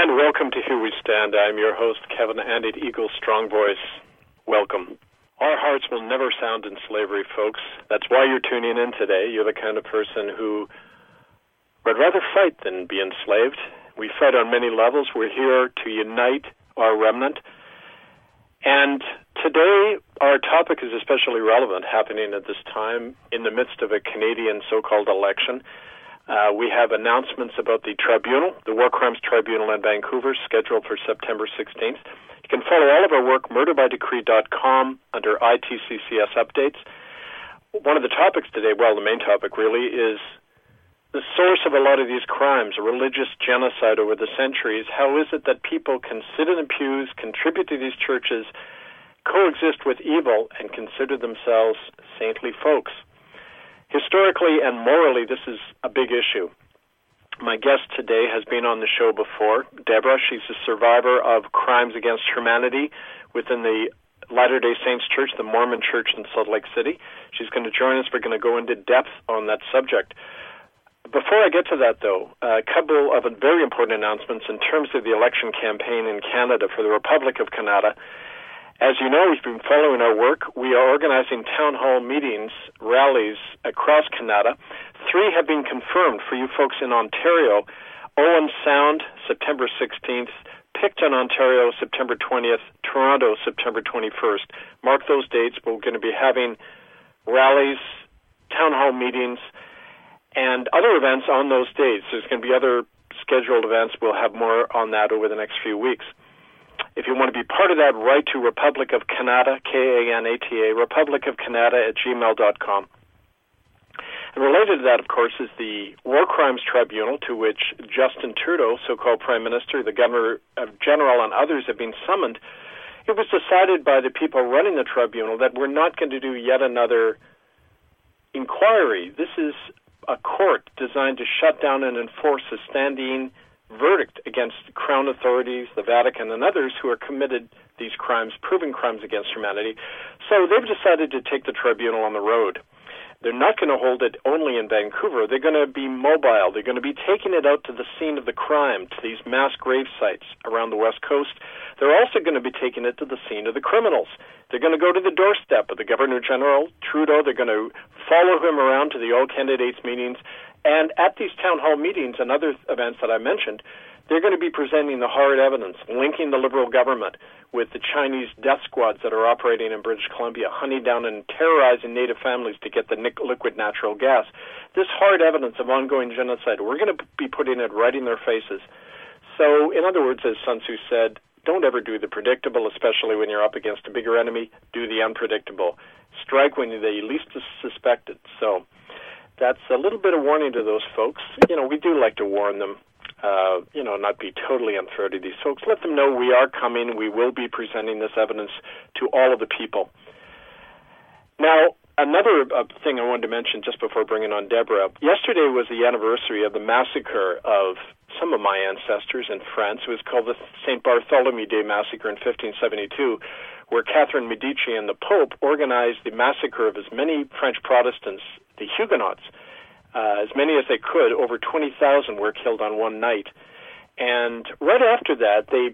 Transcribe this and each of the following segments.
And welcome to Here We Stand. I'm your host, Kevin Andit, Eagle Strong Voice. Welcome. Our hearts will never sound in slavery, folks. That's why you're tuning in today. You're the kind of person who would rather fight than be enslaved. We fight on many levels. We're here to unite our remnant. And today, our topic is especially relevant, happening at this time in the midst of a Canadian so-called election. We have announcements about the tribunal, the War Crimes Tribunal in Vancouver, scheduled for September 16th. You can follow all of our work, murderbydecree.com, under ITCCS updates. One of the topics today, well, the main topic really, is the source of a lot of these crimes, a religious genocide over the centuries. How is it that people can sit in the pews, contribute to these churches, coexist with evil, and consider themselves saintly folks? Historically and morally, this is a big issue. My guest today has been on the show before, Deborah. She's a survivor of crimes against humanity within the Latter-day Saints Church, the Mormon Church in Salt Lake City. She's going to join us. We're going to go into depth on that subject. Before I get to that, though, a couple of very important announcements in terms of the election campaign in Canada for the Republic of Canada. As you know, we've been following our work. We are organizing town hall meetings, rallies across Canada. 3 have been confirmed for you folks in Ontario. Owen Sound, September 16th. Picton, Ontario, September 20th. Toronto, September 21st. Mark those dates. We're going to be having rallies, town hall meetings, and other events on those dates. There's going to be other scheduled events. We'll have more on that over the next few weeks. If you want to be part of that, write to Republic of Canada, K-A-N-A-T-A, republicofcanada@gmail.com. And related to that, of course, is the War Crimes Tribunal, to which Justin Trudeau, so-called Prime Minister, the Governor General, and others have been summoned. It was decided by the people running the tribunal that we're not going to do yet another inquiry. This is a court designed to shut down and enforce a standing verdict against Crown authorities, the Vatican, and others who are committed these crimes, proven crimes against humanity. So they've decided to take the tribunal on the road. They're not going to hold it only in Vancouver. They're going to be mobile. They're going to be taking it out to the scene of the crime, to these mass grave sites around the West Coast. They're also going to be taking it to the scene of the criminals. They're going to go to the doorstep of the Governor General, Trudeau. They're going to follow him around to the all candidates meetings. And at these town hall meetings and other events that I mentioned, they're going to be presenting the hard evidence, linking the Liberal government with the Chinese death squads that are operating in British Columbia, hunting down and terrorizing Native families to get the liquid natural gas. This hard evidence of ongoing genocide, we're going to be putting it right in their faces. So, in other words, as Sun Tzu said, don't ever do the predictable, especially when you're up against a bigger enemy. Do the unpredictable. Strike when they least suspect it. So that's a little bit of warning to those folks. You know, we do like to warn them, not be totally unfair to these folks. Let them know we are coming. We will be presenting this evidence to all of the people. Now, another thing I wanted to mention just before bringing on Deborah. Yesterday was the anniversary of the massacre of some of my ancestors in France. It was called the St. Bartholomew Day Massacre in 1572, where Catherine Medici and the Pope organized the massacre of as many French Protestants, the Huguenots, as many as they could. Over 20,000 were killed on one night. And right after that, the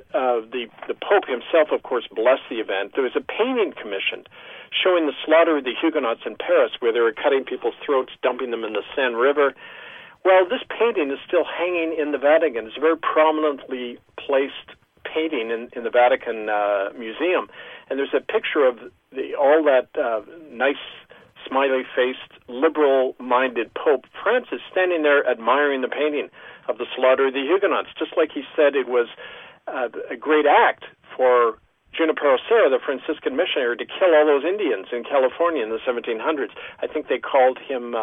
Pope himself, of course, blessed the event. There was a painting commissioned showing the slaughter of the Huguenots in Paris, where they were cutting people's throats, dumping them in the Seine River. Well, this painting is still hanging in the Vatican. It's a very prominently placed painting in the Vatican Museum. And there's a picture of all that nice, smiley-faced, liberal-minded Pope Francis standing there admiring the painting of the slaughter of the Huguenots, just like he said it was a great act for Junipero Serra, the Franciscan missionary, to kill all those Indians in California in the 1700s. I think they called him,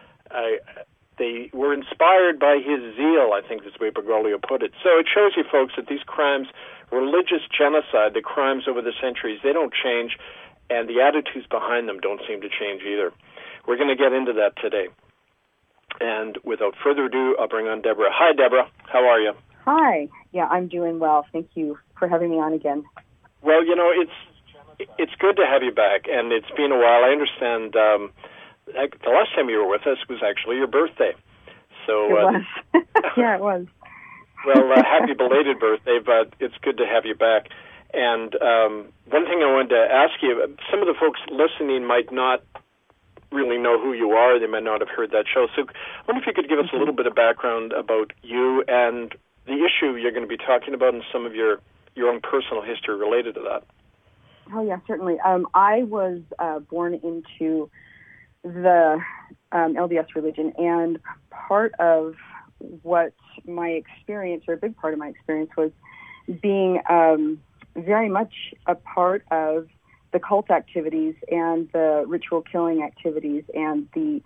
they were inspired by his zeal, I think is the way Bergoglio put it. So it shows you, folks, that these crimes, religious genocide, the crimes over the centuries, they don't change, and the attitudes behind them don't seem to change either. We're going to get into that today. And without further ado, I'll bring on Deborah. Hi, Deborah. How are you? Hi. Yeah, I'm doing well. Thank you for having me on again. Well, it's good to have you back, and it's been a while. I understand the last time you were with us was actually your birthday. So it was. Yeah, it was. Well, happy belated birthday, but it's good to have you back. And one thing I wanted to ask you, some of the folks listening might not really know who you are. They might not have heard that show. So I wonder if you could give us a little bit of background about you and the issue you're going to be talking about and some of your own personal history related to that. Oh, yeah, certainly. I was born into the LDS religion, and part of what my experience, or a big part of my experience, was being very much a part of the cult activities and the ritual killing activities and the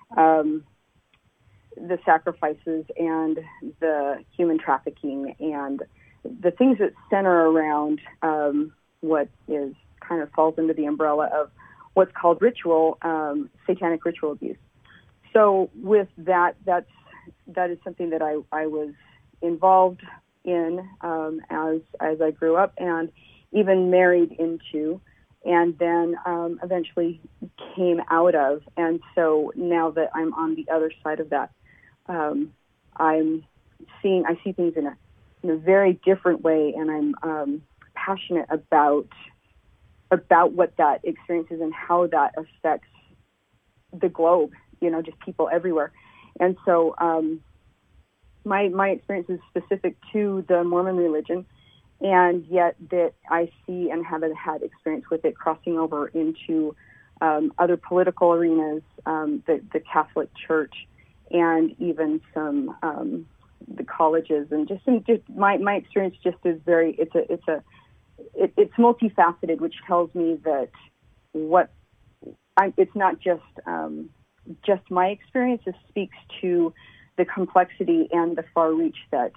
sacrifices and the human trafficking and the things that center around what is kind of falls under the umbrella of what's called ritual, satanic ritual abuse. So with that is something that I was involved in as I grew up and even married into, and then eventually came out of. And so now that I'm on the other side of that, I see things in a very different way, and I'm passionate about what that experience is and how that affects the globe, just people everywhere. And so my experience is specific to the Mormon religion, and yet that I see and have had experience with it crossing over into other political arenas, the Catholic Church, and even some the colleges, and just my experience just is very it's multifaceted, which tells me that it's not just my experience. It speaks to the complexity and the far reach that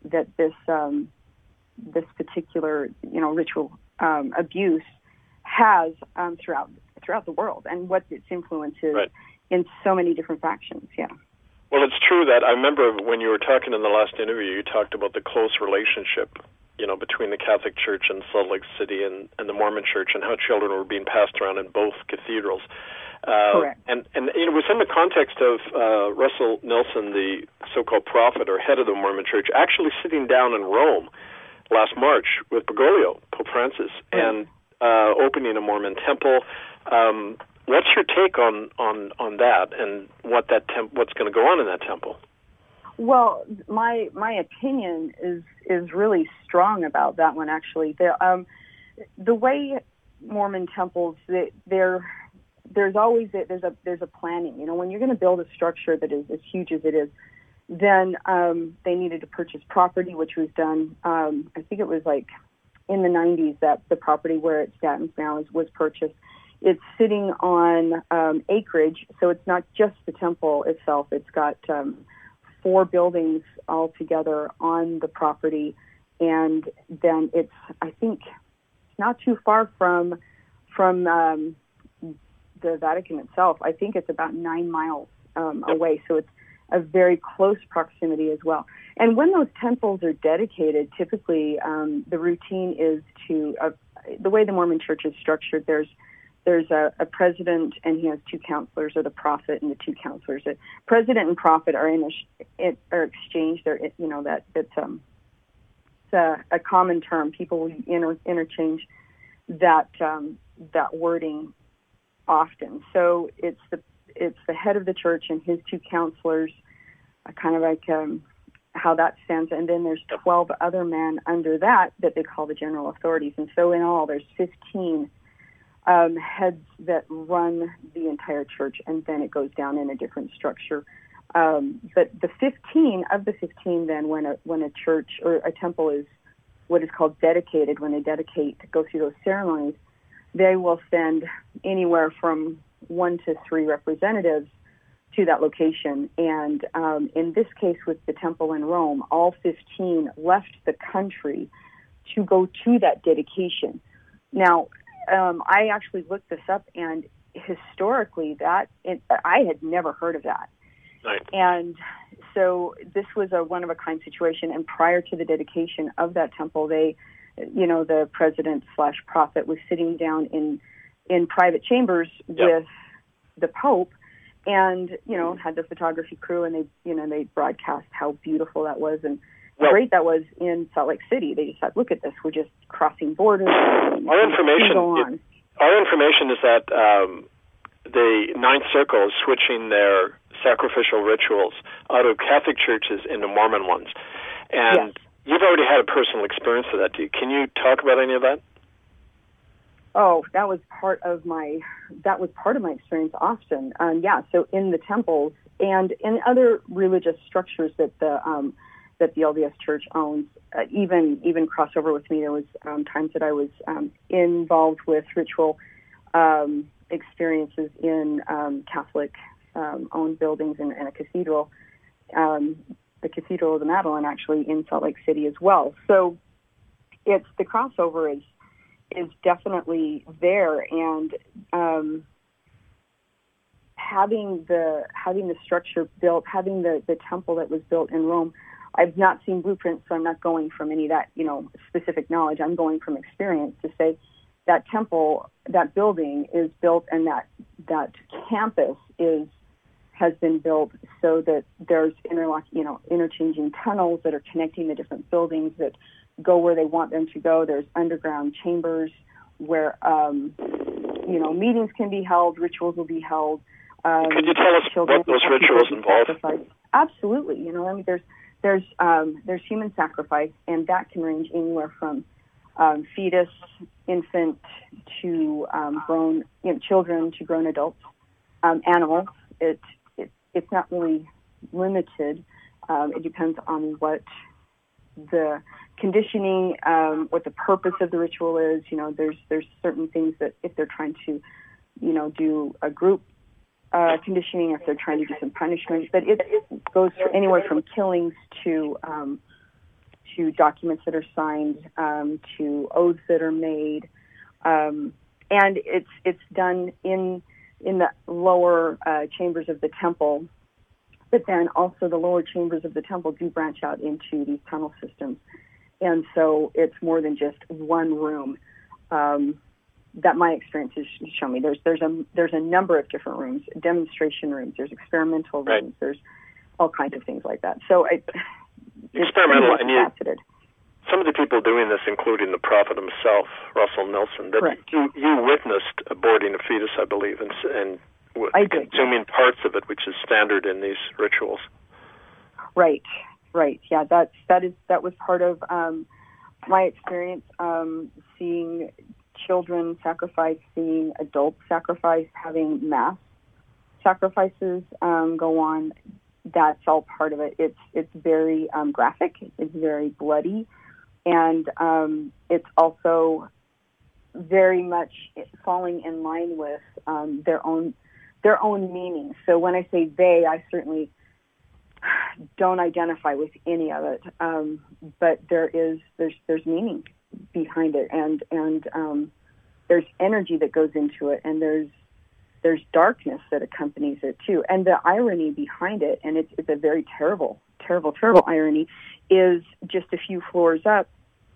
this particular ritual abuse has throughout the world, and what its influence is in so many different factions. Yeah. Well, it's true that I remember when you were talking in the last interview, you talked about the close relationship, between the Catholic Church in Salt Lake City and the Mormon Church, and how children were being passed around in both cathedrals. Correct. And it was in the context of Russell Nelson, the so-called prophet or head of the Mormon Church, actually sitting down in Rome last March with Bergoglio, Pope Francis, and opening a Mormon temple. What's your take on that, and what's going to go on in that temple? Well, my opinion is really strong about that one. Actually, the way Mormon temples, there's always there's a planning. When you're going to build a structure that is as huge as it is, then they needed to purchase property, which was done. I think it was like in the 90s that the property where it stands now was purchased. It's sitting on acreage, so it's not just the temple itself. It's got 4 buildings all together on the property, and then it's, I think, not too far from the Vatican itself. I think it's about 9 miles away, so it's a very close proximity as well. And when those temples are dedicated, typically the routine is the way the Mormon Church is structured, there's a president, and he has 2 counselors, or the prophet and the 2 counselors. The president and prophet are exchanged. It's a common term. People will interchange that wording often. So it's the head of the church and his 2 counselors, kind of like how that stands. And then there's 12 other men under that they call the general authorities. And so in all, there's 15 heads that run the entire church, and then it goes down in a different structure. But the 15 then, when a church or a temple is what is called dedicated, when they go through those ceremonies, they will send anywhere from 1 to 3 representatives to that location. And in this case, with the temple in Rome, all 15 left the country to go to that dedication. Now, I actually looked this up, and historically, I had never heard of that. Right. And so this was a one-of-a-kind situation. And prior to the dedication of that temple, the president/prophet was sitting down in private chambers with the Pope, and had the photography crew, and they broadcast how beautiful that was, and great that was in Salt Lake City. They just said, "Look at this. We're just crossing borders." Our information is that the Ninth Circle is switching their sacrificial rituals out of Catholic churches into Mormon ones, and you've already had a personal experience of that. Can you talk about any of that? Oh, that was part of my experience often. So in the temples and in other religious structures that the LDS Church owns, even crossover with me. There was times that I was involved with ritual experiences in Catholic owned buildings and a cathedral, the Cathedral of the Madeleine, actually in Salt Lake City as well. So it's the crossover is definitely there, and having the structure built, having the temple that was built in Rome. I've not seen blueprints, so I'm not going from any of that specific knowledge. I'm going from experience to say that temple, that building is built, and that campus has been built so that there's interchanging tunnels that are connecting the different buildings that go where they want them to go. There's underground chambers where meetings can be held, rituals will be held. Could you tell us what those rituals involve? Absolutely. There's human sacrifice, and that can range anywhere from fetus, infant, to grown children, to grown adults, animals. It's not really limited. It depends on what the conditioning, what the purpose of the ritual is. There's certain things that if they're trying to, do a group conditioning, if they're trying to do some punishment, but it goes anywhere from killings to documents that are signed, to oaths that are made, and it's done in the lower chambers of the temple. But then also the lower chambers of the temple do branch out into these tunnel systems. And so it's more than just one room. That my experience has shown me. There's a number of different rooms, demonstration rooms, there's experimental rooms, there's all kinds of things like that. So experimental, and multifaceted. Some of the people doing this, including the prophet himself, Russell Nelson, that you witnessed aborting a fetus, I believe, and consuming parts of it, which is standard in these rituals. Right. Yeah, that was part of my experience, seeing children sacrifice, seeing adults sacrifice, having mass sacrifices go on. That's all part of it. It's very graphic. It's very bloody, and it's also very much falling in line with their own meaning. So when I say they, I certainly don't identify with any of it, but there's meaning behind it, and there's energy that goes into it, and there's darkness that accompanies it too. And the irony behind it, and it's a very terrible irony, is just a few floors up,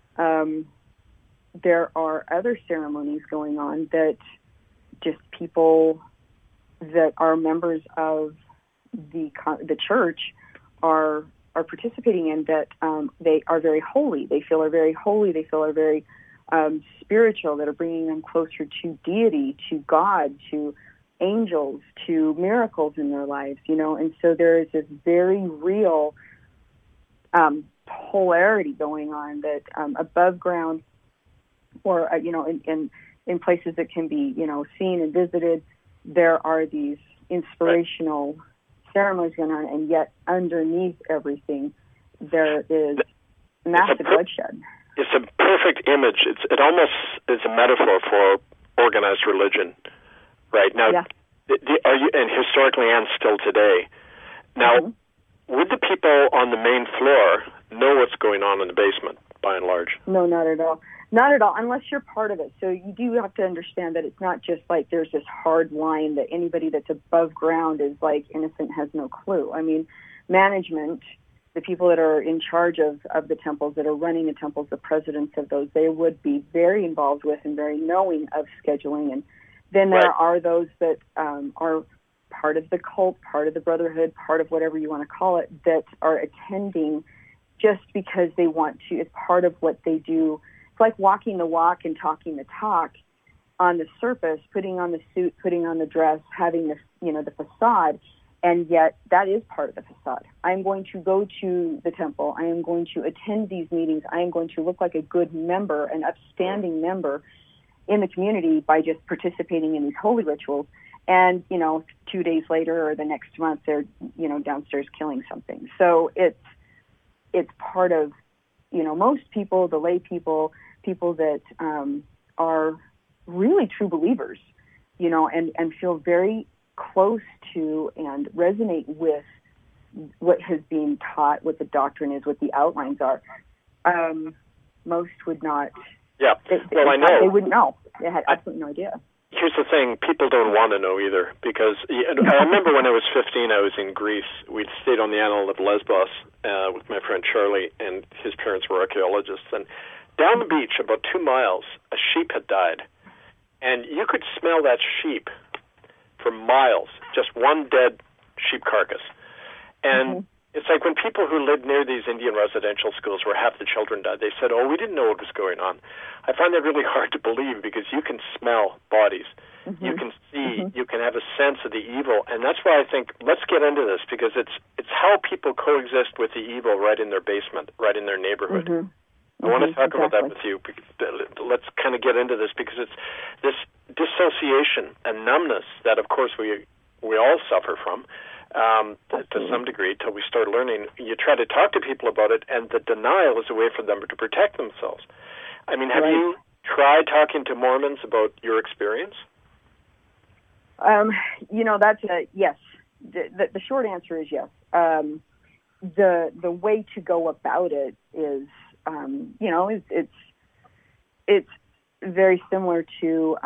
there are other ceremonies going on that just people that are members of the church are participating in, that they are very holy. They feel are very holy. They feel are very spiritual, that are bringing them closer to deity, to God, to angels, to miracles in their lives, And so there is this very real polarity going on, that above ground, or in places that can be seen and visited, there are these inspirational ceremonies going on, and yet underneath everything there is massive bloodshed. It's a perfect image. It almost is a metaphor for organized religion, right? Now, are you, and historically and still today, now, would the people on the main floor know what's going on in the basement, by and large? No, not at all. Not at all, unless you're part of it. So you do have to understand that it's not just like there's this hard line that anybody that's above ground is like innocent, has no clue. I mean, management, the people that are in charge of the temples, that are running the temples, the presidents of those, they would be very involved with and very knowing of scheduling. And then there are those that are part of the cult, part of the brotherhood, part of whatever you want to call it, that are attending just because they want to. It's part of what they do. It's like walking the walk and talking the talk on the surface, putting on the suit, putting on the dress, having the, the facade. And yet that is part of the facade. I'm going to go to the temple. I am going to attend these meetings. I am going to look like a good member, an upstanding member in the community by just participating in these holy rituals. And, 2 days later or the next month, they're, downstairs killing something. So it's part of, most people, the lay people that are really true believers, and feel very close to and resonate with what has been taught, what the doctrine is, what the outlines are. Most would not. Yeah. I know. They wouldn't know. They had absolutely no idea. Here's the thing, people don't want to know either, because I remember when I was 15, I was in Greece. We'd stayed on the island of Lesbos with my friend Charlie, and his parents were archaeologists. And down the beach, about 2 miles, a sheep had died. And you could smell that sheep for miles, just one dead sheep carcass. And it's like when people who lived near these Indian residential schools where half the children died, they said, we didn't know what was going on. I find that really hard to believe because you can smell bodies. You can see, you can have a sense of the evil. And that's why I think, let's get into this, because it's how people coexist with the evil right in their basement, right in their neighborhood. I want to talk about that with you. Let's kind of get into this, because it's this dissociation and numbness that, of course, we all suffer from to some degree till we start learning. You try to talk to people about it, and the denial is a way for them to protect themselves. I mean, have you tried talking to Mormons about your experience? That's a yes. The short answer is yes. The way to go about it is, it's very similar to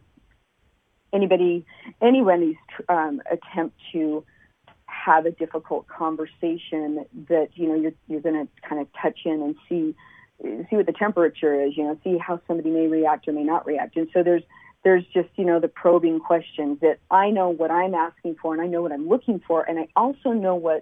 anybody's attempt to have a difficult conversation that you're going to kind of touch in and see what the temperature is, see how somebody may react or may not react. And so there's just the probing questions that I know what I'm asking for, and I know what I'm looking for, and I also know what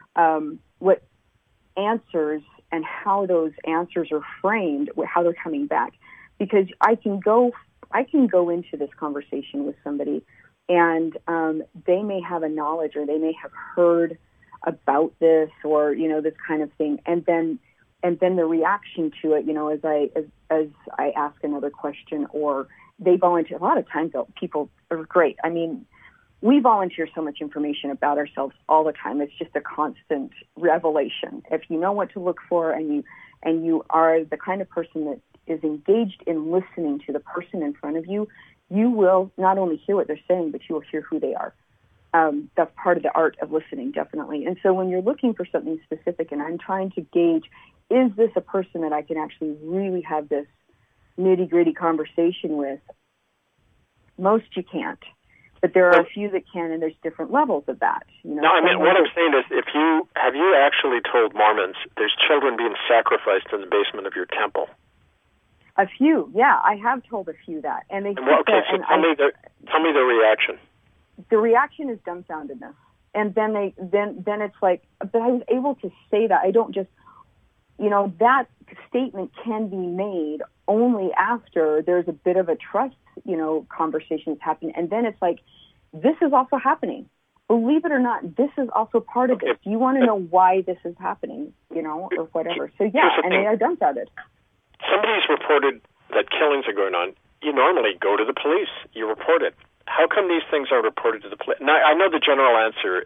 answers and how those answers are framed, how they're coming back, because I can go into this conversation with somebody, and they may have a knowledge, or they may have heard about this, or this kind of thing, and then the reaction to it, as I ask another question, or they volunteer. A lot of times, though, people are great. I mean, we volunteer so much information about ourselves all the time. It's just a constant revelation. If you know what to look for, and you are the kind of person that is engaged in listening to the person in front of you, you will not only hear what they're saying, but you will hear who they are. That's part of the art of listening, definitely. And so when you're looking for something specific, and I'm trying to gauge, is this a person that I can actually really have this nitty-gritty conversation with? Most you can't. But there are a few that can, and there's different levels of that. No, I mean, what I'm saying is, have you actually told Mormons there's children being sacrificed in the basement of your temple? A few, yeah, I have told a few that, and they. Tell me the reaction. The reaction is dumbfoundedness, and then it's like, but I was able to say that. I don't just, that statement can be made only after there's a bit of a trust, conversation that's happening, and then it's like, this is also happening. Believe it or not, this is also part of this. Do you want to know why this is happening, or whatever? So yeah, and they are dumbfounded. Somebody's reported that killings are going on. You normally go to the police. You report it. How come these things are reported to the police? Now, I know the general answer.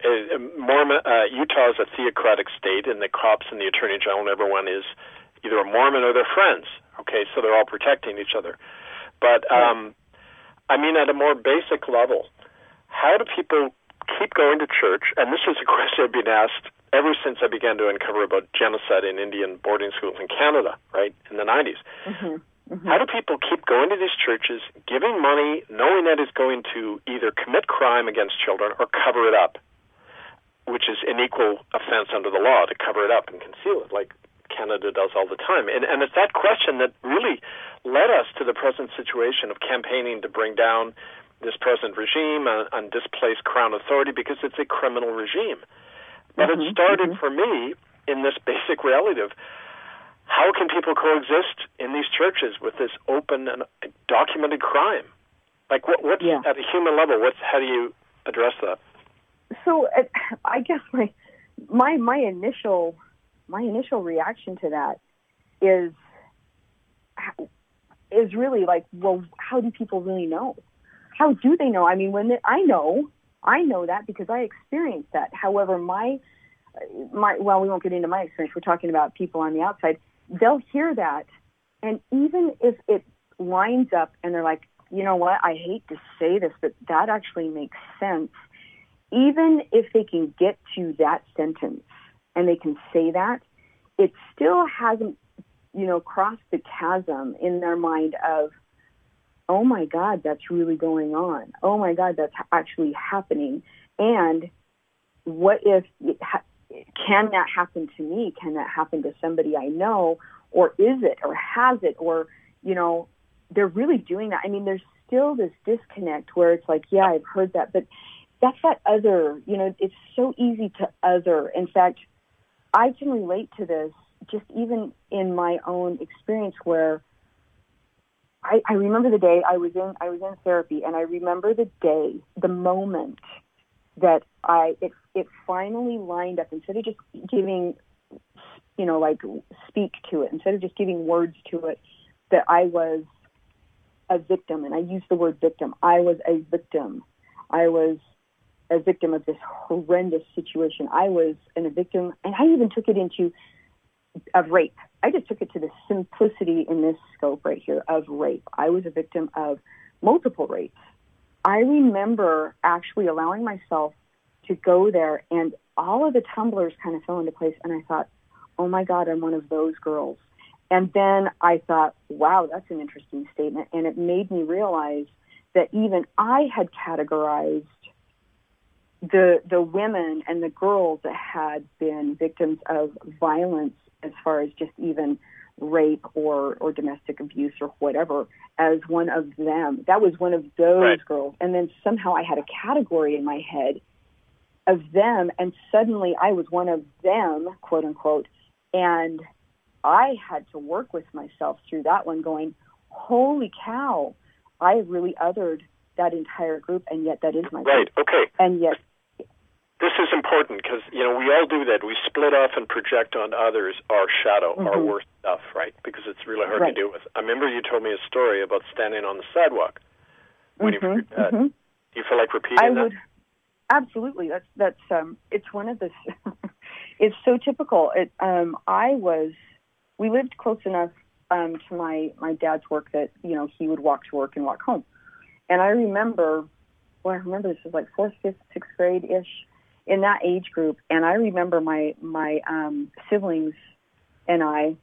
Utah is a theocratic state, and the cops and the attorney general and everyone is either a Mormon or their friends. Okay, so they're all protecting each other. But, I mean, at a more basic level, how do people keep going to church? And this is a question I've been asked ever since I began to uncover about genocide in Indian boarding schools in Canada, right, in the 90s. How do people keep going to these churches, giving money, knowing that it's going to either commit crime against children or cover it up, which is an equal offense under the law to cover it up and conceal it, like Canada does all the time. And it's that question that really led us to the present situation of campaigning to bring down this present regime and displace Crown authority, because it's a criminal regime. But it started for me in this basic reality of how can people coexist in these churches with this open and documented crime? Like, what's at a human level? How do you address that? So, I guess my initial reaction to that is really like, well, how do people really know? How do they know? I mean, I know that because I experienced that. However, well, we won't get into my experience. We're talking about people on the outside. They'll hear that, and even if it lines up and they're like, you know what, I hate to say this, but that actually makes sense. Even if they can get to that sentence and they can say that, it still hasn't, crossed the chasm in their mind of, oh my God, that's really going on. Oh my God, that's actually happening. And what if, can that happen to me? Can that happen to somebody I know? Or is it, or has it, or, they're really doing that. I mean, there's still this disconnect where it's like, yeah, I've heard that, but that's that other, it's so easy to other. In fact, I can relate to this just even in my own experience where I remember the day I was in therapy, and I remember the moment that it finally lined up. Instead of just giving, speak to it, instead of just giving words to it, that I was a victim, and I use the word victim. I was a victim. I was a victim of this horrendous situation. I was a victim, and I even took it of rape. I just took it to the simplicity in this scope right here of rape. I was a victim of multiple rapes. I remember actually allowing myself to go there, and all of the tumblers kind of fell into place, and I thought, oh my God, I'm one of those girls. And then I thought, wow, that's an interesting statement, and it made me realize that even I had categorized the women and the girls that had been victims of violence, as far as just even rape or domestic abuse or whatever, as one of them. That was one of those girls. And then somehow I had a category in my head of them, and suddenly I was one of them, quote unquote, and I had to work with myself through that one going, holy cow, I really othered that entire group, and yet that is my group. Right, okay. And yet... This is important because, we all do that. We split off and project on others our shadow, our worst stuff, right? Because it's really hard to deal with. I remember you told me a story about standing on the sidewalk waiting for your dad. Do you feel like repeating that? Absolutely. That's it's one of the, it's so typical. We lived close enough to my dad's work that, he would walk to work and walk home. And I remember this was like 4th, 5th, 6th grade-ish, in that age group. And I remember my siblings and I,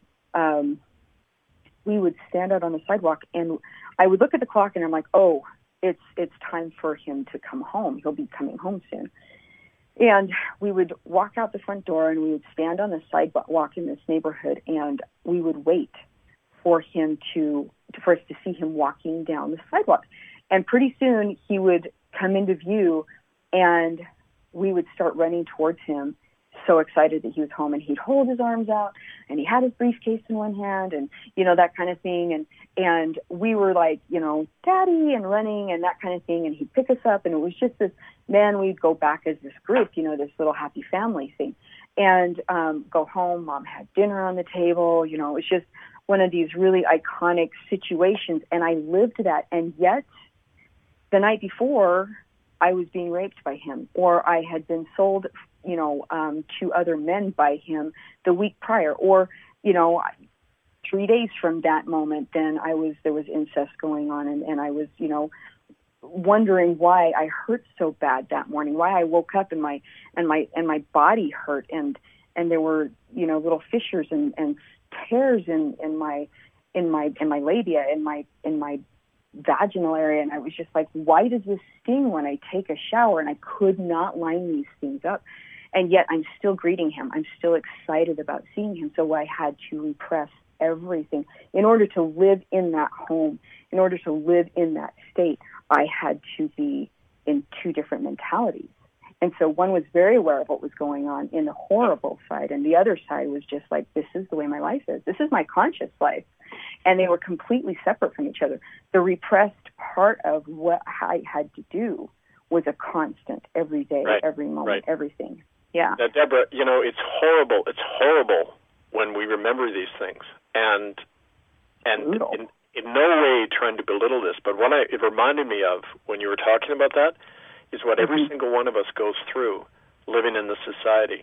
we would stand out on the sidewalk, and I would look at the clock, and I'm like, oh, it's time for him to come home. He'll be coming home soon. And we would walk out the front door, and we would stand on the sidewalk in this neighborhood, and we would wait for us to see him walking down the sidewalk. And pretty soon he would come into view, and we would start running towards him, so excited that he was home, and he'd hold his arms out, and he had his briefcase in one hand, and, that kind of thing. And we were like, Daddy, and running and that kind of thing. And he'd pick us up, and it was just this, man, we'd go back as this group, this little happy family thing, and go home. Mom had dinner on the table. It was just one of these really iconic situations. And I lived that. And yet the night before, I was being raped by him, or I had been sold, to other men by him the week prior, or, 3 days from that moment, then there was incest going on, and I was, wondering why I hurt so bad that morning, why I woke up and my body hurt, and there were, little fissures and tears in my labia, in my vaginal area, and I was just like, why does this sting when I take a shower? And I could not line these things up, and yet I'm still greeting him. I'm still excited about seeing him. So I had to repress everything in order to live in that home, in order to live in that state. I had to be in two different mentalities, And so one was very aware of what was going on in the horrible side, and the other side was just like, this is the way my life is. This is my conscious life. And they were completely separate from each other. The repressed part of what I had to do was a constant every day, every moment, everything. Yeah. Now, Deborah, it's horrible. It's horrible when we remember these things. And in no way trying to belittle this, but what it reminded me of when you were talking about that is what every single one of us goes through living in the society.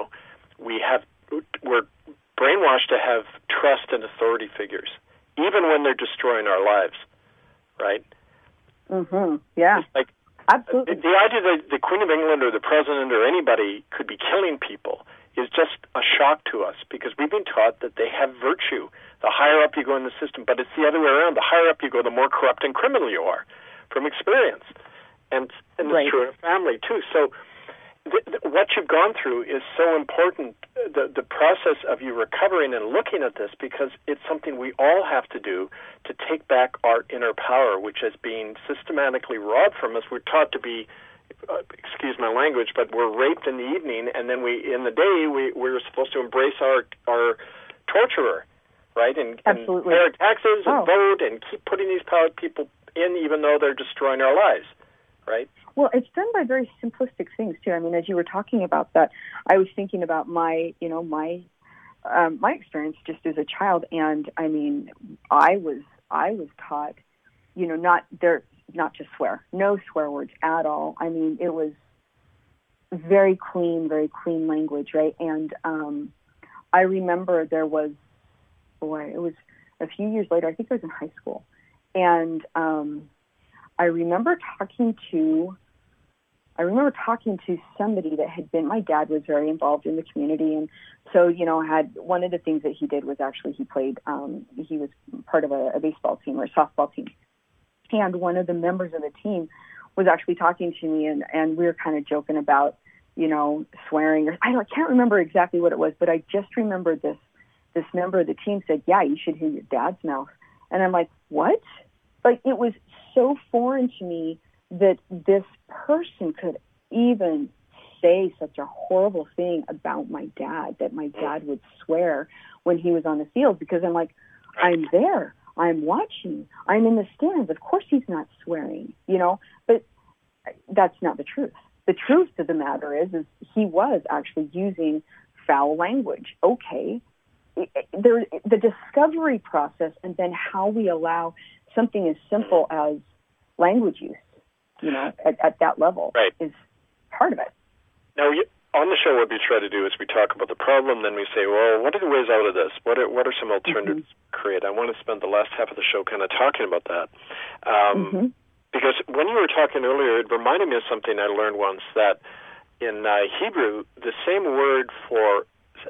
We're brainwashed to have trust in authority figures, even when they're destroying our lives, right? Yeah. It's like, absolutely. The idea that the Queen of England or the President or anybody could be killing people is just a shock to us, because we've been taught that they have virtue. The higher up you go in the system, but it's the other way around. The higher up you go, the more corrupt and criminal you are, from experience. And it's true in a family, too. So what you've gone through is so important, the process of you recovering and looking at this, because it's something we all have to do to take back our inner power, which has been systematically robbed from us. We're taught to be, excuse my language, but we're raped in the evening, and then in the day we're supposed to embrace our torturer, right? And pay our taxes and vote and keep putting these people in, even though they're destroying our lives. Right? Well, it's done by very simplistic things too. I mean, as you were talking about that, I was thinking about my experience just as a child, and I mean, I was taught, not to swear, no swear words at all. I mean, it was very clean language, right? And I remember it was a few years later. I think I was in high school, and I remember talking to somebody that had been, my dad was very involved in the community. And so, had one of the things that he did was actually he played, he was part of a baseball team or a softball team. And one of the members of the team was actually talking to me, and we were kind of joking about, swearing. Or I can't remember exactly what it was, but I just remembered this member of the team said, yeah, you should hear your dad's mouth. And I'm like, what? Like, it was so foreign to me that this person could even say such a horrible thing about my dad, that my dad would swear when he was on the field, because I'm like, I'm there, I'm watching, I'm in the stands. Of course he's not swearing, but that's not the truth. The truth of the matter is he was actually using foul language. Okay. The discovery process, and then how we allow something as simple as language use, at that level, is part of it. Now, on the show, what we try to do is we talk about the problem, then we say, well, what are the ways out of this? What are some alternatives to create? I want to spend the last half of the show kind of talking about that. Because when you were talking earlier, it reminded me of something I learned once, that in Hebrew, the same word for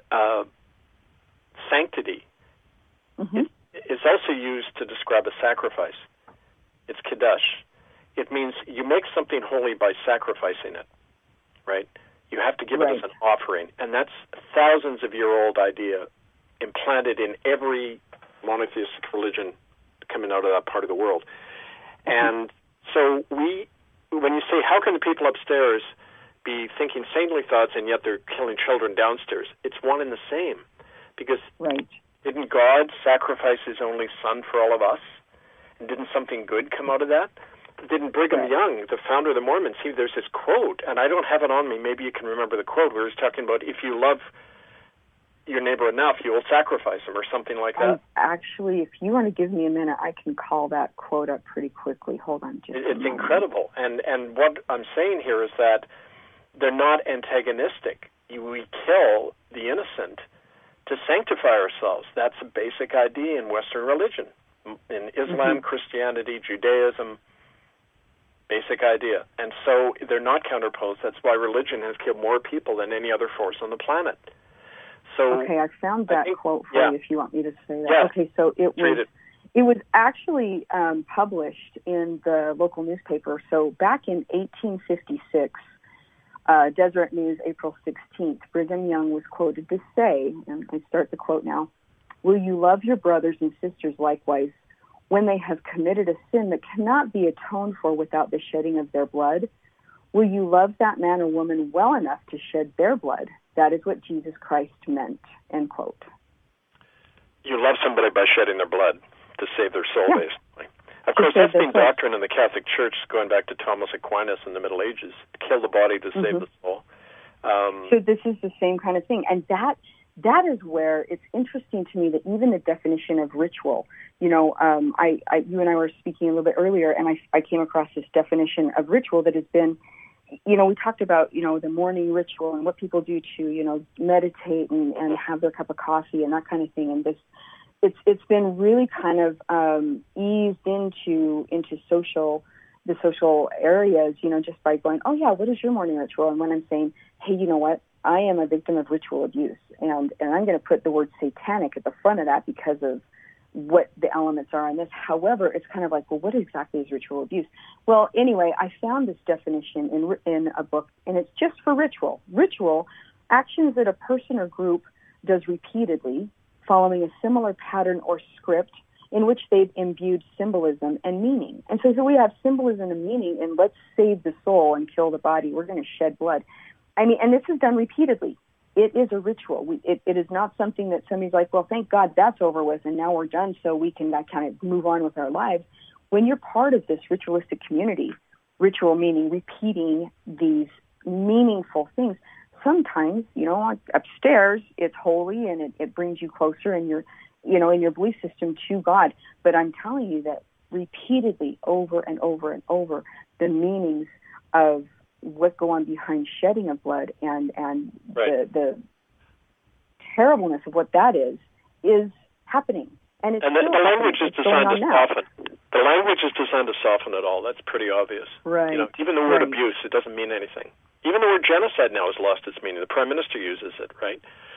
sanctity is also used to describe a sacrifice. It's kiddush. It means you make something holy by sacrificing it, right? You have to give it as an offering. And that's a thousands-of-year-old idea implanted in every monotheistic religion coming out of that part of the world. And so when you say, how can the people upstairs be thinking saintly thoughts and yet they're killing children downstairs? It's one and the same. Because didn't God sacrifice his only son for all of us? And didn't something good come out of that? Didn't Brigham Young, the founder of the Mormons, there's this quote, and I don't have it on me, maybe you can remember the quote, where he's talking about, if you love your neighbor enough, you will sacrifice him, or something like that. Actually, if you want to give me a minute, I can call that quote up pretty quickly. Hold on just a moment. It's incredible. And what I'm saying here is that they're not antagonistic. We kill the innocent to sanctify ourselves. That's a basic idea in Western religion. In Islam, Christianity, Judaism, basic idea. And so they're not counterposed. That's why religion has killed more people than any other force on the planet. So I found that quote for you if you want me to say that. Yeah. Okay, so it was actually published in the local newspaper. So back in 1856, Deseret News, April 16th, Brigham Young was quoted to say, and I start the quote now, "Will you love your brothers and sisters likewise when they have committed a sin that cannot be atoned for without the shedding of their blood? Will you love that man or woman well enough to shed their blood? That is what Jesus Christ meant, end quote. You love somebody by shedding their blood to save their soul, basically. Of To course, save that's their been soul. doctrine in the Catholic Church, going back to Thomas Aquinas in the Middle Ages. Kill the body to save the soul. So this is the same kind of thing. And that is where it's interesting to me that even the definition of ritual, you know, you and I were speaking a little bit earlier, and I came across this definition of ritual that has been, you know, we talked about, you know, the morning ritual and what people do to, you know, meditate and have their cup of coffee and that kind of thing. And this, it's been really kind of eased into the social areas, you know, just by going, oh yeah, what is your morning ritual? And when I'm saying, hey, you know what, I am a victim of ritual abuse, and I'm going to put the word satanic at the front of that because of what the elements are on this. However, it's kind of like, well, what exactly is ritual abuse? Well, anyway, I found this definition in a book, and it's just for ritual. Ritual, actions that a person or group does repeatedly, following a similar pattern or script in which they've imbued symbolism and meaning. And so we have symbolism and meaning, and let's save the soul and kill the body. We're going to shed blood. I mean, and this is done repeatedly. It is a ritual. It is not something that somebody's like, well, thank God that's over with, and now we're done, so we can kind of move on with our lives. When you're part of this ritualistic community, ritual meaning repeating these meaningful things, sometimes, you know, upstairs it's holy and it brings you closer in your, you know, in your belief system to God. But I'm telling you that repeatedly, over and over and over, the meanings of what go on behind shedding of blood and right. the terribleness of what that is happening. And it's the language is designed to soften. The language is designed to soften it all. That's pretty obvious. Right. You know, even the word abuse, it doesn't mean anything. Even the word genocide now has lost its meaning. The Prime Minister uses it, right?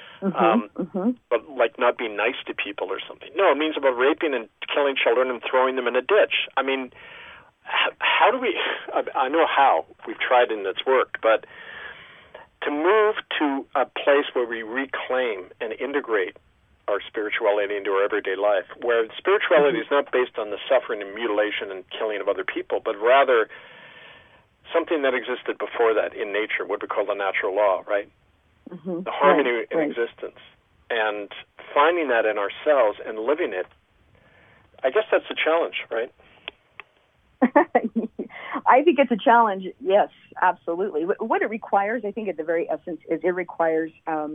But like not being nice to people or something. No, it means about raping and killing children and throwing them in a ditch. I mean, how do we, I know how, we've tried and it's worked, but to move to a place where we reclaim and integrate our spirituality into our everyday life, where spirituality is not based on the suffering and mutilation and killing of other people, but rather something that existed before that in nature, what we call the natural law, right? The harmony in existence. And finding that in ourselves and living it, I guess that's a challenge, right? I think it's a challenge, yes, absolutely. What it requires, I think at the very essence, is it requires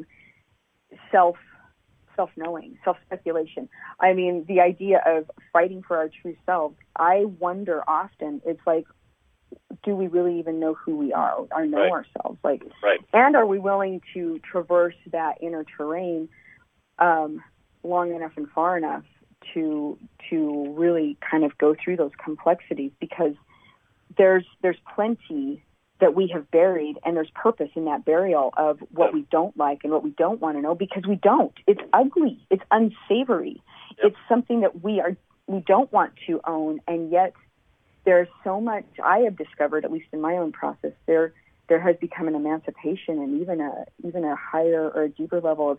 self-knowing, self-speculation. I mean, the idea of fighting for our true selves, I wonder often, it's like, do we really even know who we are or know ourselves? Like, and are we willing to traverse that inner terrain long enough and far enough to really kind of go through those complexities? Because there's plenty that we have buried, and there's purpose in that burial of what we don't like and what we don't want to know, because we don't. It's ugly. It's unsavory. It's something that we don't want to own, and yet there's so much I have discovered, at least in my own process. There has become an emancipation and even a higher or a deeper level of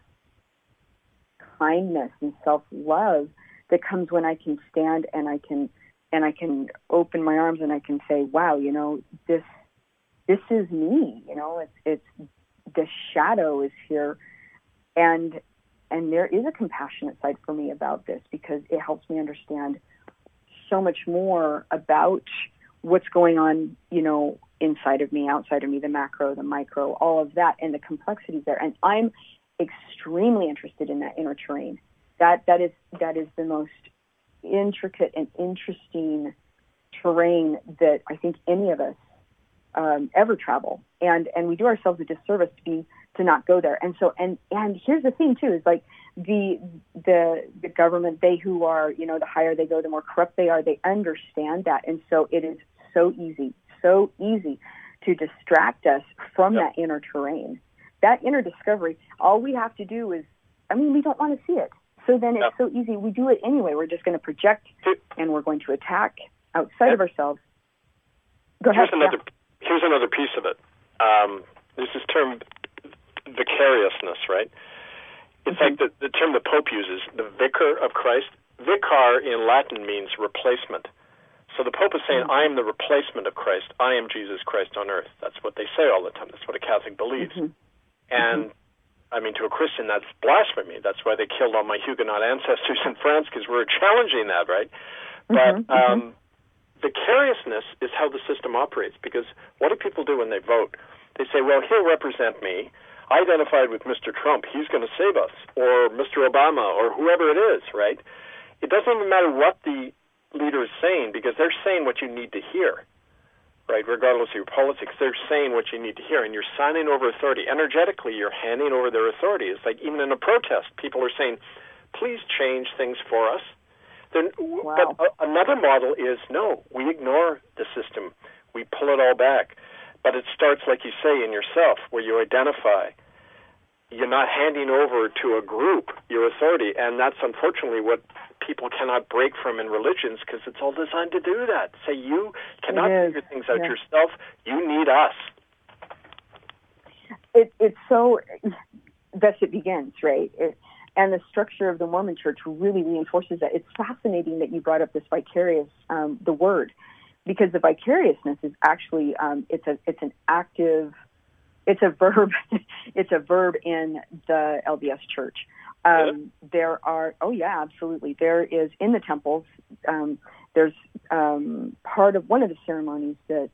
self-kindness and self-love that comes when I can stand and I can open my arms and I can say, wow, you know, this is me. You know, it's the shadow is here, and there is a compassionate side for me about this, because it helps me understand so much more about what's going on, you know, inside of me, outside of me, the macro, the micro, all of that, and the complexities there. And I'm extremely interested in that inner terrain. That is the most intricate and interesting terrain that I think any of us ever travel. And we do ourselves a disservice to not go there. And so, and here's the thing too, is like the government, they who are, you know, the higher they go, the more corrupt they are, they understand that. And so it is so easy to distract us from that inner terrain, that inner discovery. All we have to do is, I mean, we don't want to see it. So then it's so easy. We do it anyway. We're just going to project and we're going to attack outside of ourselves. Go ahead. Here's another piece of it. This is termed vicariousness, right? It's like the term the Pope uses, the vicar of Christ. Vicar in Latin means replacement. So the Pope is saying, I am the replacement of Christ. I am Jesus Christ on earth. That's what they say all the time. That's what a Catholic believes. And, I mean, to a Christian, that's blasphemy. That's why they killed all my Huguenot ancestors in France, because we're challenging that, right? But vicariousness is how the system operates, because what do people do when they vote? They say, well, he'll represent me. I identified with Mr. Trump. He's going to save us, or Mr. Obama, or whoever it is, right? It doesn't even matter what the leader is saying, because they're saying what you need to hear, right? Regardless of your politics, they're saying what you need to hear, and you're signing over authority. Energetically, you're handing over their authority. It's like even in a protest, people are saying, please change things for us. Then, wow. But another model is, no, we ignore the system. We pull it all back. But it starts, like you say, in yourself, where you identify. You're not handing over to a group your authority, and that's unfortunately what people cannot break from in religions, because it's all designed to do that. Say, you cannot figure things out yourself. You need us. It's so, thus it begins, right? And the structure of the Mormon Church really reinforces that. It's fascinating that you brought up this vicarious, the word, because the vicariousness is actually it's an active, it's a verb, it's a verb in the LDS Church. There are, absolutely. There is in the temples. There's part of one of the ceremonies that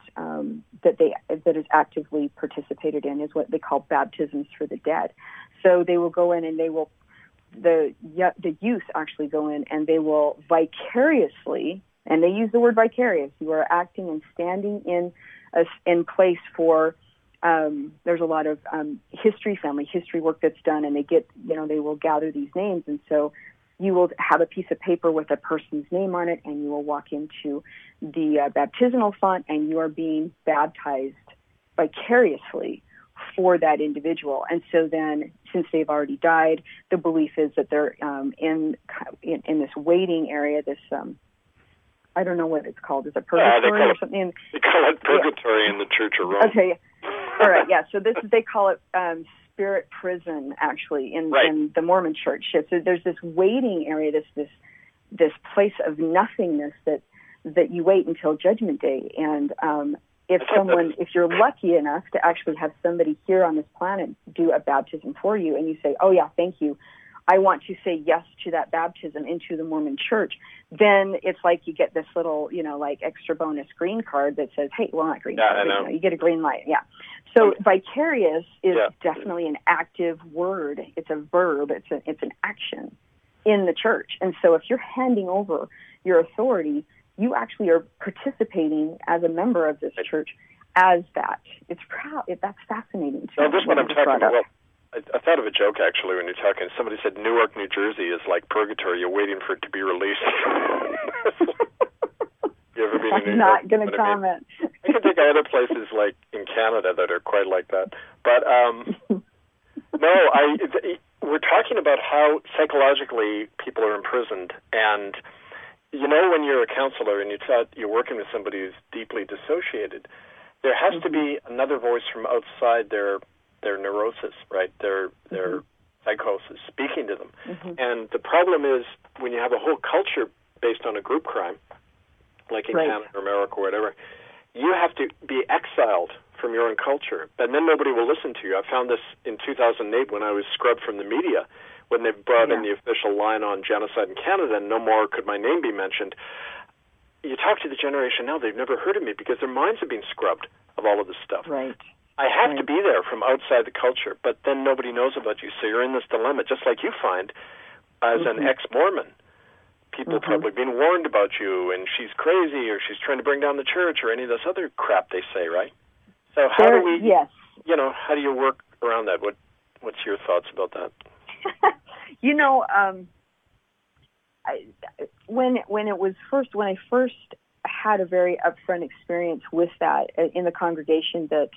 is actively participated in is what they call baptisms for the dead. So they will go in and they will the youth actually go in and they will vicariously, and they use the word vicarious. You are acting and standing in place for. There's a lot of family history work that's done, and they will gather these names, and so you will have a piece of paper with a person's name on it, and you will walk into the baptismal font, and you are being baptized vicariously for that individual. And so then, since they've already died, the belief is that they're in this waiting area, this I don't know what it's called. Is it purgatory or something? They call it purgatory in the Church of Rome. Okay. All right, yeah. So they call it spirit prison, actually, in the Mormon Church. So there's this waiting area, this place of nothingness that you wait until Judgment Day. And if you're lucky enough to actually have somebody here on this planet do a baptism for you, and you say, "Oh yeah, thank you, I want to say yes to that baptism into the Mormon Church," then it's like you get this little, like extra bonus green card that says, "Hey, well, not green card, but, you get a green light." Yeah. So vicarious is definitely an active word. It's a verb. It's an action in the church. And so if you're handing over your authority, you actually are participating as a member of this church as that. It's proud. That's fascinating. No, this is what I'm talking about. Well, I thought of a joke, actually, when you're talking. Somebody said Newark, New Jersey is like purgatory. You're waiting for it to be released. You ever been in New York? I'm not going to comment. I can think of other places like in Canada that are quite like that. But, we're talking about how psychologically people are imprisoned. And, when you're a counselor and you're working with somebody who's deeply dissociated, there has to be another voice from outside their neurosis, right? Their psychosis speaking to them. And the problem is when you have a whole culture based on a group crime, like in Canada or America or whatever, you have to be exiled from your own culture, and then nobody will listen to you. I found this in 2008 when I was scrubbed from the media, when they brought in the official line on genocide in Canada, and no more could my name be mentioned. You talk to the generation now, they've never heard of me because their minds have been scrubbed of all of this stuff. Right. I have to be there from outside the culture, but then nobody knows about you, so you're in this dilemma, just like you find as an ex-Mormon. People probably been warned about you, and she's crazy, or she's trying to bring down the church, or any of this other crap they say, right? So how do we, how do you work around that? What's your thoughts about that? When I first had a very upfront experience with that in the congregation that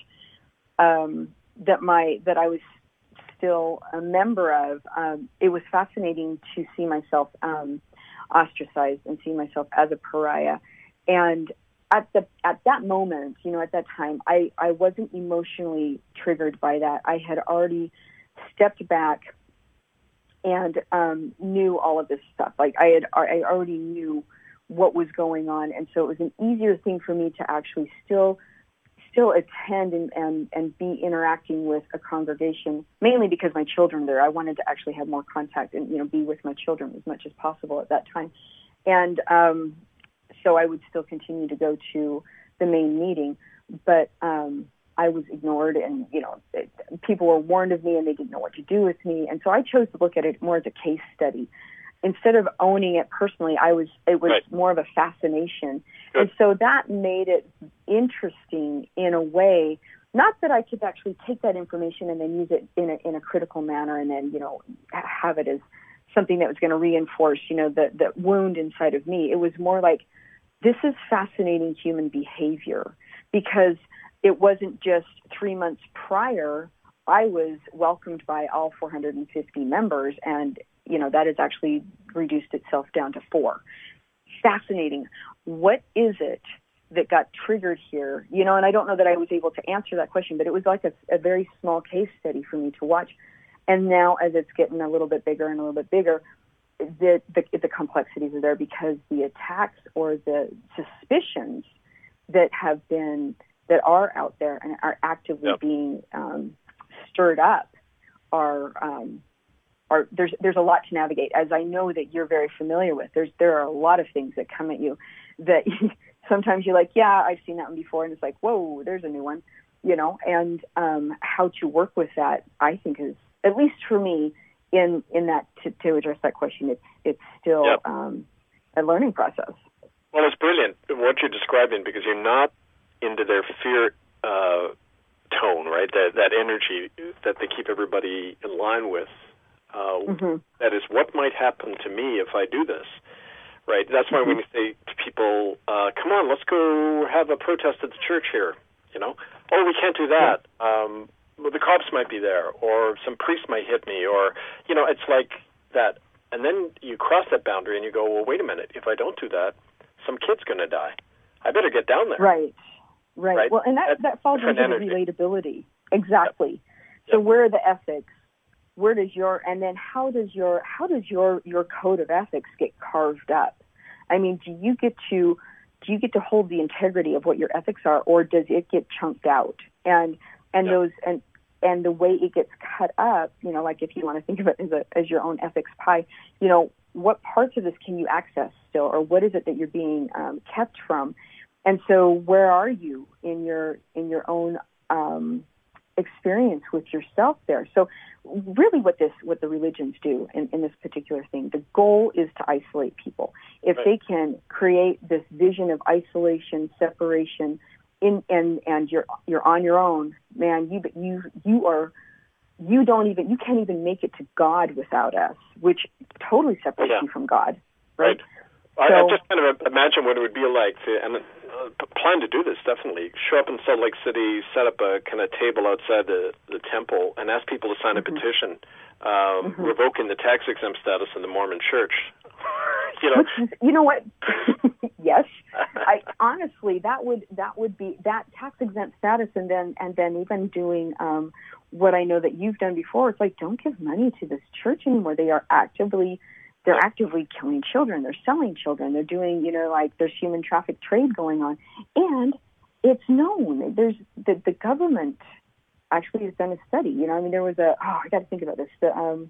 I was still a member of, it was fascinating to see myself ostracized and see myself as a pariah. And at that moment, at that time, I wasn't emotionally triggered by that. I had already stepped back and knew all of this stuff. Like I already knew what was going on. And so it was an easier thing for me to actually still attend and be interacting with a congregation, mainly because my children were there. I wanted to actually have more contact and, be with my children as much as possible at that time. And so I would still continue to go to the main meeting, but I was ignored, and, people were warned of me and they didn't know what to do with me. And so I chose to look at it more as a case study. Instead of owning it personally, it was right. More of a fascination. Good. And so that made it interesting in a way, not that I could actually take that information and then use it in a critical manner and then, have it as something that was going to reinforce, the wound inside of me. It was more like, this is fascinating human behavior, because it wasn't just 3 months prior I was welcomed by all 450 members, and that has actually reduced itself down to 4. Fascinating. What is it that got triggered here? And I don't know that I was able to answer that question, but it was like a very small case study for me to watch. And now, as it's getting a little bit bigger and a little bit bigger, the complexities are there, because the attacks or the suspicions that are out there and are actively being stirred up are there's a lot to navigate, as I know that you're very familiar with. There are a lot of things that come at you that sometimes you're like, yeah, I've seen that one before, and it's like, whoa, there's a new one, and how to work with that, I think, is, at least for me, in that to address that question, it's still a learning process. Well, it's brilliant what you're describing, because you're not into their fear tone, right? That energy that they keep everybody in line with. That is, what might happen to me if I do this, right? That's why when you say to people, come on, let's go have a protest at the church here, oh, we can't do that. Well, the cops might be there, or some priest might hit me, or, it's like that. And then you cross that boundary and you go, well, wait a minute, if I don't do that, some kid's going to die. I better get down there. Right. Well, and that falls into the relatability. Exactly. Yep. So where are the ethics? Where does and then how does your code of ethics get carved up? I mean, do you get to hold the integrity of what your ethics are, or does it get chunked out? And those and the way it gets cut up, like if you want to think of it as your own ethics pie, what parts of this can you access still, or what is it that you're being kept from? And so where are you in your own experience with yourself there? So really what the religions do in this particular thing, the goal is to isolate people. If they can create this vision of isolation, separation, and you're on your own, man, you can't even make it to God without us, which totally separates you from God, right? So, I just kind of imagine what it would be like to plan to do this, definitely. Show up in Salt Lake City, set up a kind of table outside the temple, and ask people to sign a petition revoking the tax-exempt status of the Mormon Church. You know what? Yes, honestly, that would be that tax-exempt status, and then even doing what I know that you've done before. It's like, don't give money to this church anymore. They're actively killing children. They're selling children. They're doing, there's human traffic trade going on. And it's known. There's the government actually has done a study. There was I got to think about this.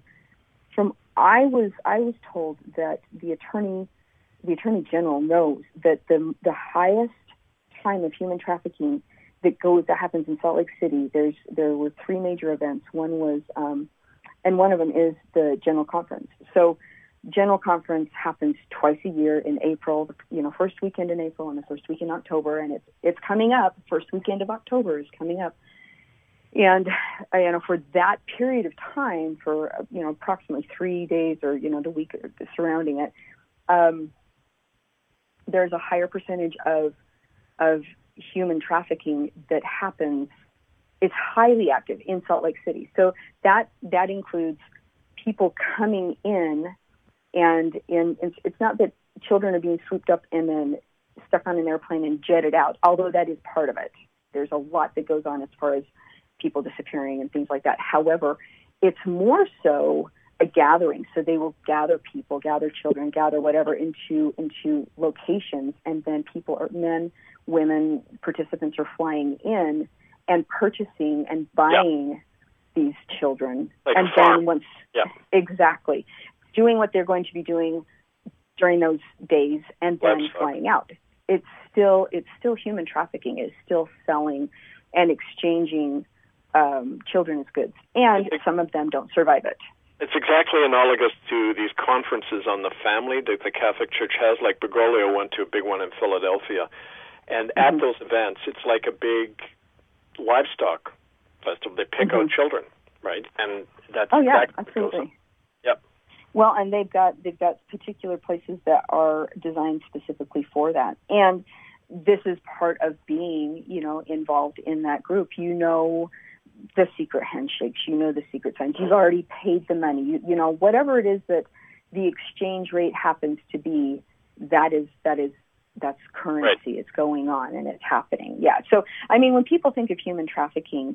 I was told that the attorney general knows that the highest time of human trafficking that happens in Salt Lake City, there were 3 major events. One was, and one of them is the General Conference. So General Conference happens twice a year in April, first weekend in April and the first week in October, and it's coming up. First weekend of October is coming up. And, for that period of time, for, approximately 3 days or, the week surrounding it, there's a higher percentage of human trafficking that happens. It's highly active in Salt Lake City. So that includes people coming in, and it's not that children are being swooped up and then stuck on an airplane and jetted out, although that is part of it. There's a lot that goes on as far as people disappearing and things like that. However, it's more so a gathering. So they will gather people, gather children, gather whatever into locations, and then men, women, participants are flying in and purchasing and buying these children, like and then once exactly doing what they're going to be doing during those days, and then flying out. It's still human trafficking. It's still selling and exchanging children as goods, and some of them don't survive it. It's exactly analogous to these conferences on the family that the Catholic Church has, like Bergoglio went to a big one in Philadelphia. And at those events, it's like a big livestock festival. They pick out children, right? And that's absolutely. Yep. Well, and they've got particular places that are designed specifically for that. And this is part of being, involved in that group. The secret handshakes, the secret signs. You've already paid the money. Whatever it is that the exchange rate happens to be, that's currency. Right. It's going on and it's happening. Yeah. So, when people think of human trafficking,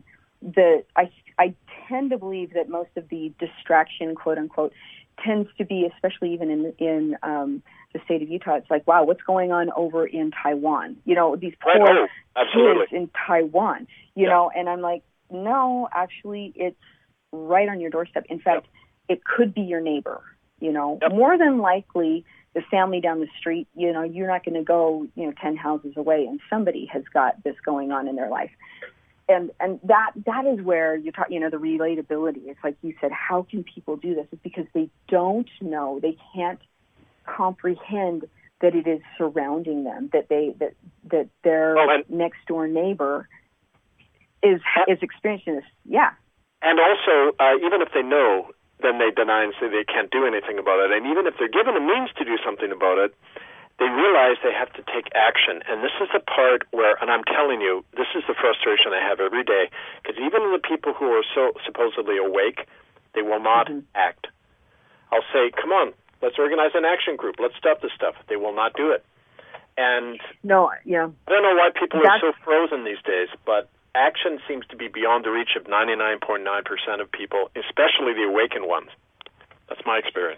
I tend to believe that most of the distraction, quote unquote, tends to be, especially even in the state of Utah, it's like, wow, what's going on over in Taiwan? These poor kids in Taiwan, and I'm like, no, actually, it's right on your doorstep. In fact, it could be your neighbor, more than likely the family down the street, you're not going to go, 10 houses away, and somebody has got this going on in their life. And that is where you talk, the relatability. It's like you said, how can people do this? It's because they don't know, they can't comprehend that it is surrounding them, that their next door neighbor is experiencing this. Yeah. And also, even if they know, then they deny and say they can't do anything about it. And even if they're given a means to do something about it, they realize they have to take action. And this is the part where, and I'm telling you, this is the frustration I have every day, because even the people who are so supposedly awake, they will not act. I'll say, come on, let's organize an action group. Let's stop this stuff. They will not do it. And I don't know why people are so frozen these days, but action seems to be beyond the reach of 99.9% of people, especially the awakened ones. That's my experience.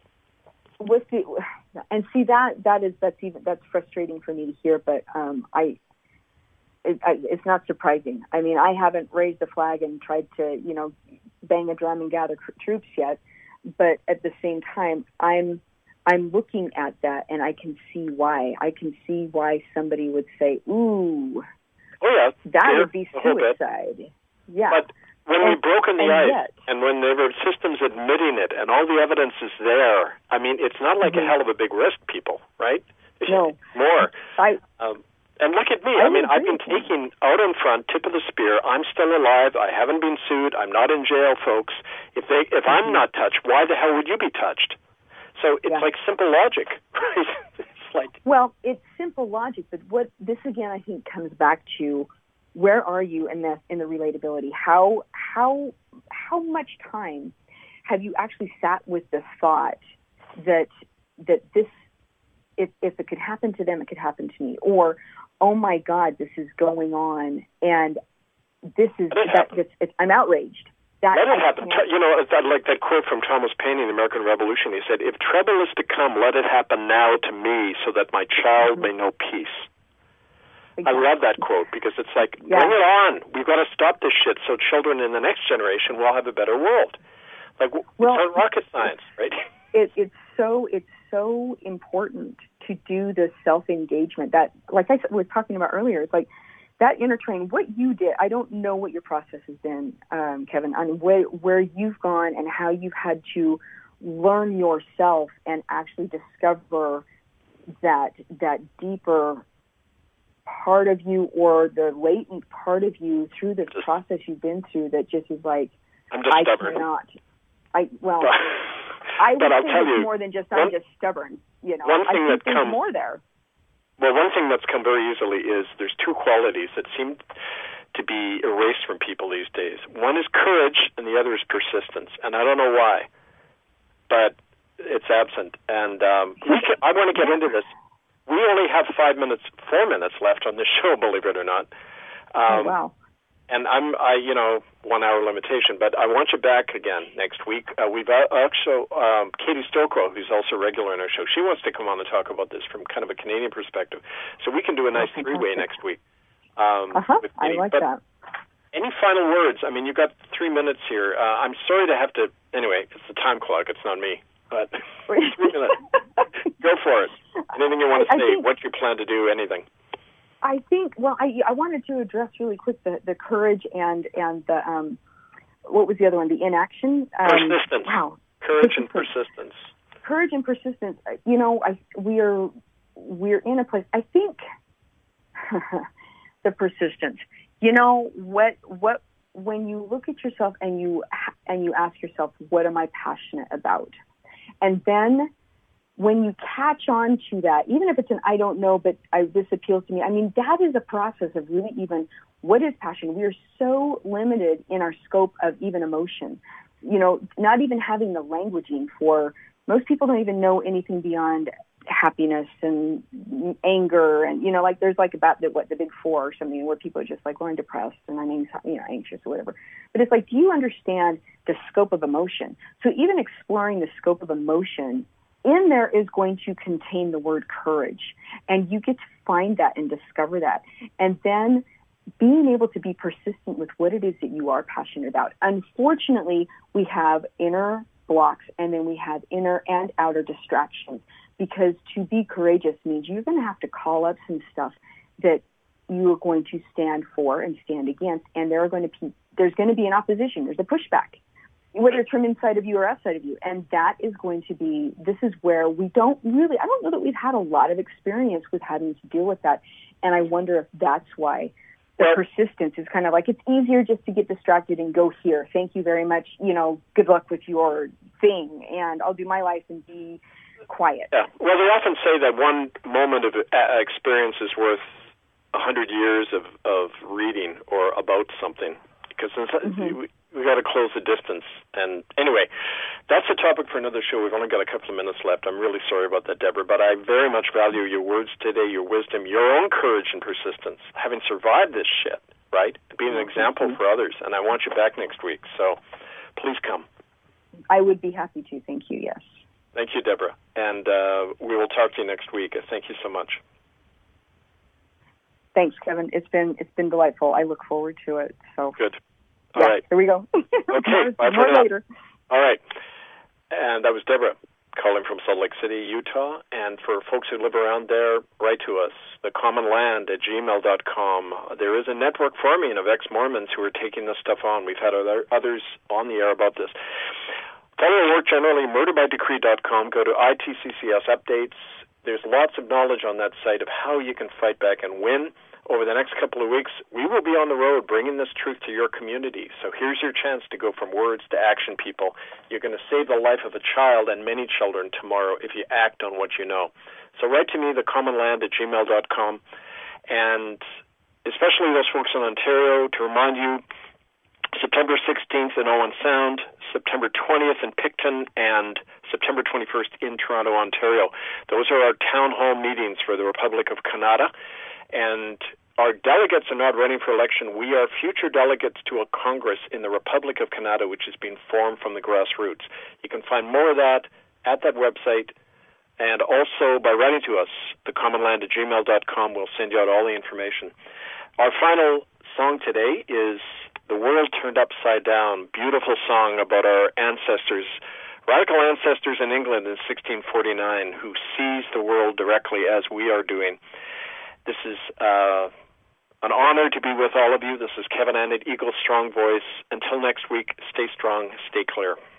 That's frustrating for me to hear, but it's not surprising. I haven't raised a flag and tried to bang a drum and gather troops yet, but at the same time, I'm looking at that and I can see why. I can see why somebody would say, "Ooh, that would be suicide." Yeah. But when we've broken the ice, and when there were systems admitting it, and all the evidence is there, it's not like a hell of a big risk, people, right? No. More. And look at me. I've been taking out in front, tip of the spear. I'm still alive. I haven't been sued. I'm not in jail, folks. If I'm not touched, why the hell would you be touched? So it's like simple logic, right? It's simple logic, but what this again I think comes back to, where are you in the relatability? How much time have you actually sat with the thought that this, if it could happen to them, it could happen to me, or oh my God, this is going on, and this is I'm outraged. Let it happen. I like that quote from Thomas Paine in the American Revolution. He said, "If trouble is to come, let it happen now to me, so that my child may know peace." Exactly. I love that quote because it's like, bring it on. We've got to stop this shit so children in the next generation will have a better world. It's not rocket science, right? It's so important to do the self-engagement that, like I was talking about earlier, it's like that inner training, what you did. I don't know what your process has been, Kevin, on where you've gone and how you've had to learn yourself and actually discover that deeper part of you, or the latent part of you through this process you've been through, that just is like, I'm just stubborn. I would say it's more than just I'm just stubborn. One thing I think there's more there. Well, one thing that's come very easily is there's two qualities that seem to be erased from people these days. One is courage, and the other is persistence. And I don't know why, but it's absent. And I want to get into this. We only have 4 minutes left on this show, believe it or not. Wow. And I 1 hour limitation, but I want you back again next week. We've also, Katie Stokrow, who's also regular in our show, she wants to come on and talk about this from kind of a Canadian perspective. So we can do a nice three-way next week. I like that. Any final words? I mean, you've got 3 minutes here. I'm sorry to have to, anyway, it's the time clock, it's not me. But 3 minutes. Go for it. Anything you want to say, what you plan to do, anything. I think, well, I wanted to address really quick the courage and the, what was the other one, the inaction? Persistence. Wow. Courage and persistence. Courage and persistence. We're in a place, I think, the persistence. When you look at yourself and you ask yourself, what am I passionate about? And then when you catch on to that, even if it's an I don't know, but this appeals to me, I mean, that is a process of really even what is passion. We are so limited in our scope of even emotion. Not even having the languaging for, most people don't even know anything beyond happiness and anger, and there's about the big four or something where people are just like, well, I'm depressed and I'm anxious or whatever. But it's like, do you understand the scope of emotion? So even exploring the scope of emotion in there is going to contain the word courage, and you get to find that and discover that, and then being able to be persistent with what it is that you are passionate about. Unfortunately, we have inner blocks, and then we have inner and outer distractions. Because to be courageous means you're going to have to call up some stuff that you are going to stand for and stand against, and there's going to be an opposition. There's a pushback, whether it's from inside of you or outside of you, and that is going to be. This is where I don't know that we've had a lot of experience with having to deal with that, and I wonder if that's why the persistence is kind of like, it's easier just to get distracted and go here. Thank you very much. Good luck with your thing, and I'll do my life and be quiet. Yeah. Well, they often say that one moment of experience is worth 100 years of reading or about something, because we got to close the distance. And anyway, that's a topic for another show. We've only got a couple of minutes left. I'm really sorry about that, Deborah, but I very much value your words today, your wisdom, your own courage and persistence, having survived this shit, right? Being an example for others. And I want you back next week, so please come. I would be happy to. Thank you. Yes. Thank you, Deborah. And we will talk to you next week. Thank you so much. Thanks, Kevin. It's been delightful. I look forward to it. So good. All right. Here we go. Okay. Bye for now. Later. All right. And that was Deborah calling from Salt Lake City, Utah. And for folks who live around there, write to us, thecommonland@gmail.com. There is a network forming of ex-Mormons who are taking this stuff on. We've had others on the air about this. Follow our work generally, murderbydecree.com. Go to ITCCS updates. There's lots of knowledge on that site of how you can fight back and win. Over the next couple of weeks, we will be on the road bringing this truth to your community. So here's your chance to go from words to action, people. You're going to save the life of a child and many children tomorrow if you act on what you know. So write to me, thecommonland@gmail.com. And especially those folks in Ontario, to remind you, September 16th in Owen Sound, September 20th in Picton, and September 21st in Toronto, Ontario. Those are our town hall meetings for the Republic of Canada. And our delegates are not running for election. We are future delegates to a Congress in the Republic of Canada, which is being formed from the grassroots. You can find more of that at that website, and also by writing to us, thecommonland@gmail.com. We'll send you out all the information. Our final song today is The World Turned Upside Down, beautiful song about our ancestors, radical ancestors in England in 1649 who seized the world directly as we are doing. This is an honor to be with all of you. This is Kevin Annett, Eagle Strong Voice. Until next week, stay strong, stay clear.